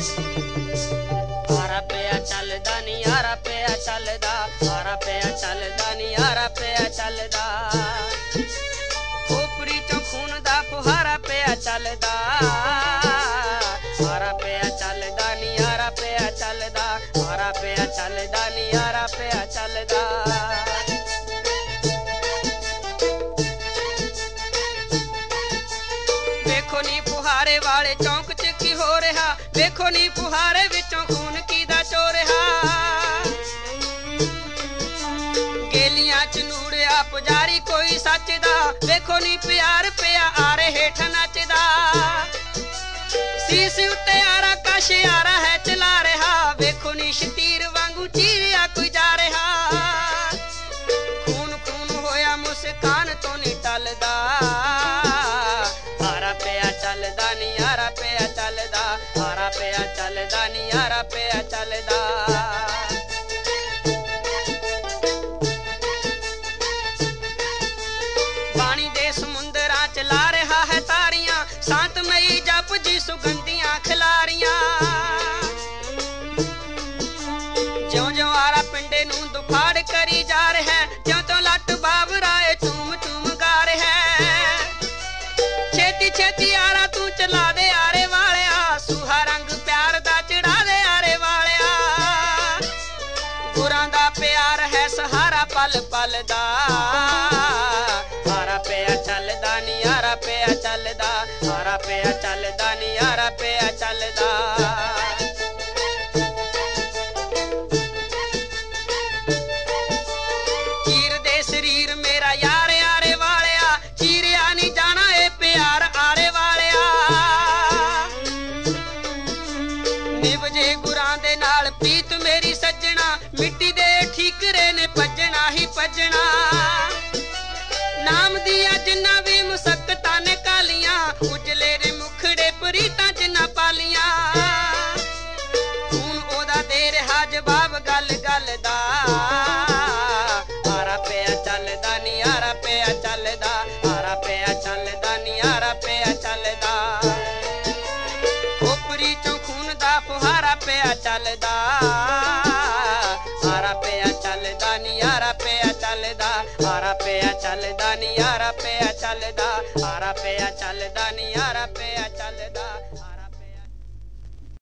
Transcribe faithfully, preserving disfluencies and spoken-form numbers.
आरा पिया चलदा नी आरा पिया चलदा, आरा पिया चलदा नी आरा पिया चलदा, खोपरी चों खून दा फुहारा पिया चलदा। आरा पिया चलदा नी आरा पिया चलदा, आरा पिया चलदा नी आरा पिया चलदा। वेखो नी फुहारे वाले चौंक च की हो रहा, वेखो नी फुहारे विचों खून कीदा चो रहा। गेलियां च नूड़िया पुजारी कोई सच दा, वेखो नी प्यार पिया आरे हेठ नचदा। सीस उत्ते आरा कश आरा है चला रहा, वेखो नी शतीर वांगू चीरिया कोई जा रहा। खून खून होया मुस्कान तो नी टलदा, आरा पिया चलदा नी आरा पिया चलदा, आरा पिया चलदा नी आरा पिया चलदा। पानी दे समुंदरां च ला रहा है तारियां, शांतमई जप जी सुगंधियां खिलारियां। ज्यों ज्यों आरा पिंडे नूं दुफाड़ करी जा रहा है, ज्यों तो लट बाबराए चूम चूम गा रहा है। छेती छेती आरा तू चला दे आरे वालिया, सूहा रंग प्यार दा चढ़ा दे आरे वालिया। गुरां दा प्यार है सहारा पल पल दा, आरा पिया चलदा नी आरा पिया चलदा, आरा पिया चलदा नी आरा पिया चलदा। चीर दे शरीर मेरा यार आरे वालिया, चीरिया नी जाना ए प्यार आरे वालिया। निभजे गुरां दे नाल प्रीत मेरी सज्जना, मिट्टी दे ठीकरे ने भजना ही भजना। नाम दिया जिन्ना भी मुसक्कतां ने कालियां, उजले दे मुखड़े परीतां जिन्ना पालियां। खून ओदा दे रहा जवाब गल गल दा, आरा पिया चलदा नी आरा पिया चलदा, आरा पिया चलदा नी आरा पिया चलदा। खोपरी चों खून दा फुहारा पिया चलदा, आरा पिया चलदा नी आरा पिया चलदा, आरा पिया चलदा नी आरा पिया चलदा, आरा पिया चलदा नी आरा पिया चलदा।